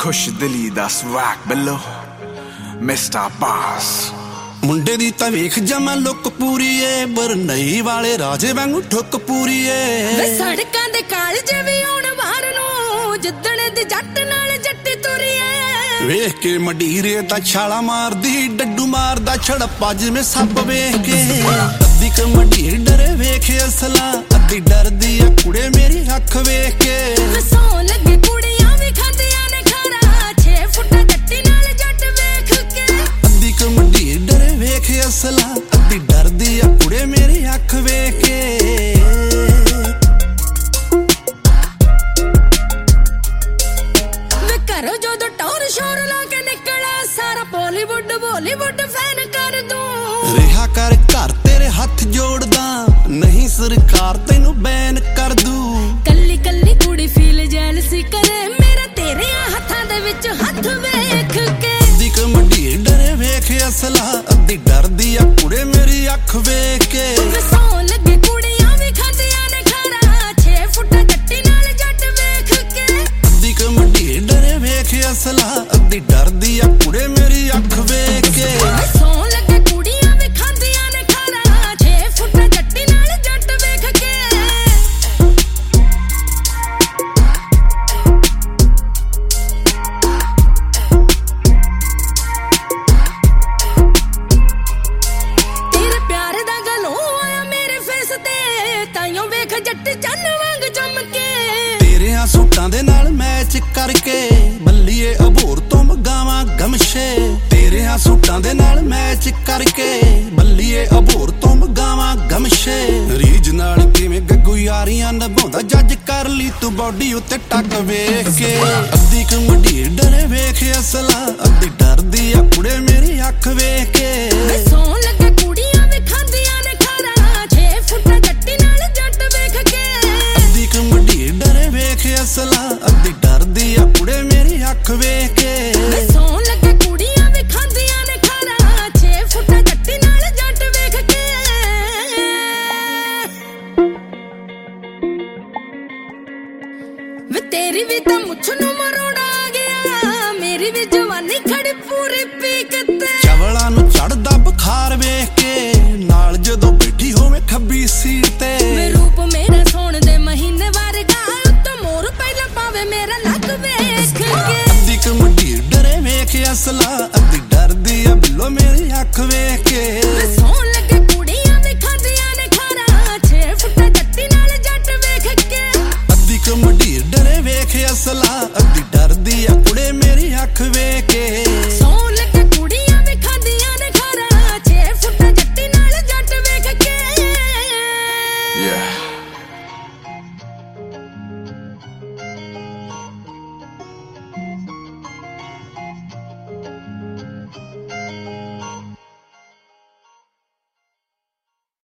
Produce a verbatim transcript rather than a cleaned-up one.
खुश दिली दा स्वैग बिलो मिस्टर बास मुंडे दी तां वेख जमा लुक पूरी ए बरनई वाले राजे वांगू ठुक पूरी ए वे सड़कां दे कालजे वी आउण बाहर नूं जिद्दण दी जट नाल जट्टी तुरी ए वेख के मडीरे दा छाला मारदी डड्डू मारदा छड़प्पा जिवें सप वेख के अद्धी क मडीर डरे वेख असला अद्धी डरदी आ कुड़े मेरी अख वेख के सौ लगे कुड़ियां वी खांदियां ने खारा छे फुट जट्टी नाल जट वेख के अद्धी क मडीर डरे वेख असला अद्धी डरदी आ कुड़े मेरी अख वेख के वे करो जो टौर शोर ला के निकला सारा बॉलीवुड बॉलीवुड फैन कर दूं रिहा कर घर तेरे हाथ जोड़दा नहीं सरकार तेनू बैन कर दू कल्ली कल्ली कुड़ी फील जेलसी करे मेरा तेरे हत्थां दे विच हत्थ वेख के अद्धी क मडीर डरे वेख असला अद्धी डरदी आ कुड़े मेरी अख वेख के सौ लगे कुड़ियां वी खांदियां ने खारा छे फुट जट्टी नाल जट वेख के अद्धी क मडीर डरे वेख असला अद्धी डरदी आ कुड़े मेरी अख वेख के सौ लगे कुड़ियां वी खांदियां ने खारा छे फुट जट्टी नाल जट वेख के तेरे प्यार दा गलों आया मेरे फेस ते ताइयों वेख जट चन्न वांग चमके तेरे आ सूटां दे नाल मैच करके बल्लीए अबोर तो मगावां गमशे तेरे आ सूटां दे नाल मैच करके बल्लीए अबोर तो मगावां गमशे रीज नाल किवें गग्गू यारियां निभाउंदा जज कर ली तू बॉडी उत्ते टक वेख के अद्धी क मडीर डरे वेख असला अद्धी डरदी आ कुड़े मेरी अख वेख के सौ लगे कुड़ियां वी खांदियां ने खारा छे फुट जट्टी नाल जट वेख के अद्धी क मडीर डरे वेख असला अद्धी डरदी आ कुड़े मेरी अख वेख के सौ लगे कुड़ियां वी खांदियां ने खारा छे फुट जट्टी नाल जट वेख के वे तेरी भी तां मुछ नूं मरोड़ा आ गया मेरी भी जवानी खड़ी पूरी पीक ते चवला नूं चढ़दा बुखार वेख के नाल जदों बैठी होवे खब्बी सीट ते वे रूप मेरा सोण दे महीने वर्गा उत्तों मोर पहला पावे मेरा लक वेख के अद्धी क मडीर डरे वेख असला अद्धी डरदी आ बिल्लो मेरी अख वेख के सौ लगे कुड़ियां वी खांदियां ने खारा छे फुट जट्टी नाल जट वेख के अद्धी क मडीर डरे वेख असला अद्धी डरदी आ कुड़े मेरी अख वेख के